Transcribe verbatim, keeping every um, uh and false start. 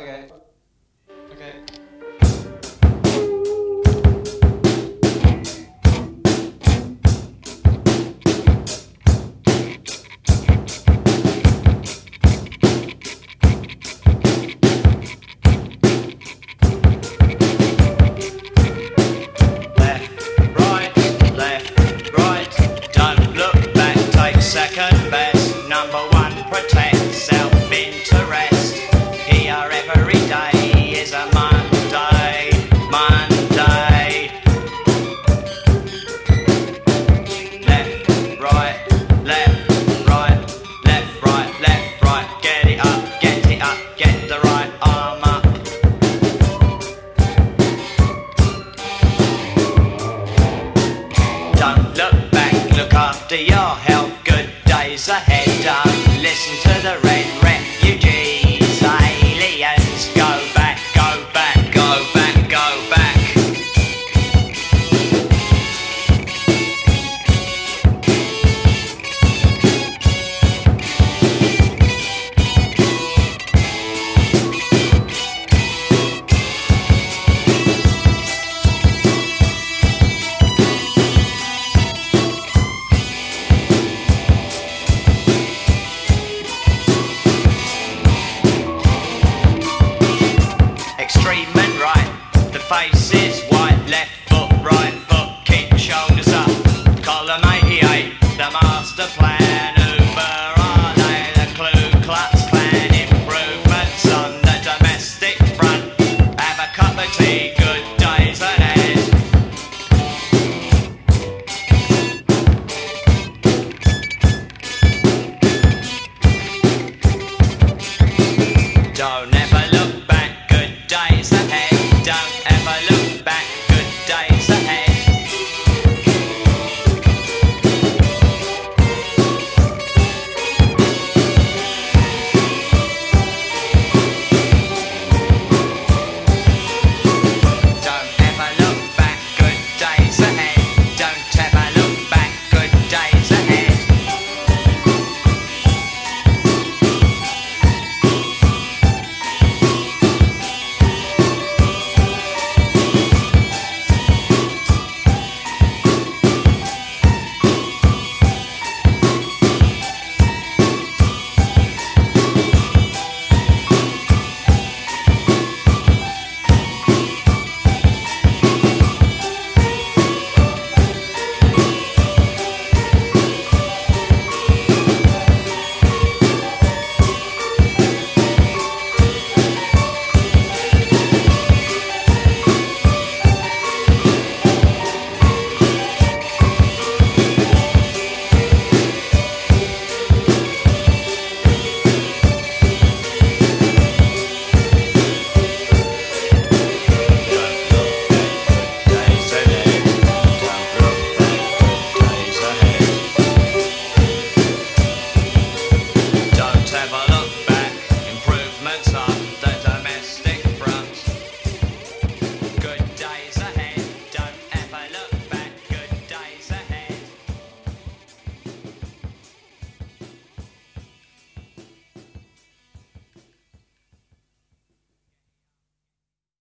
Okay. Okay. Second best, number one, protect self-interest. Here every day is a Monday, Monday. Left, right, left, right, left, right, left, right. Get it up, get it up, get the right arm up. Don't look back, look after your health. Days ahead, don't listen to the red refugees, aliens. Go back, go back, go back, go back. Extreme and right, the face is white, left foot right.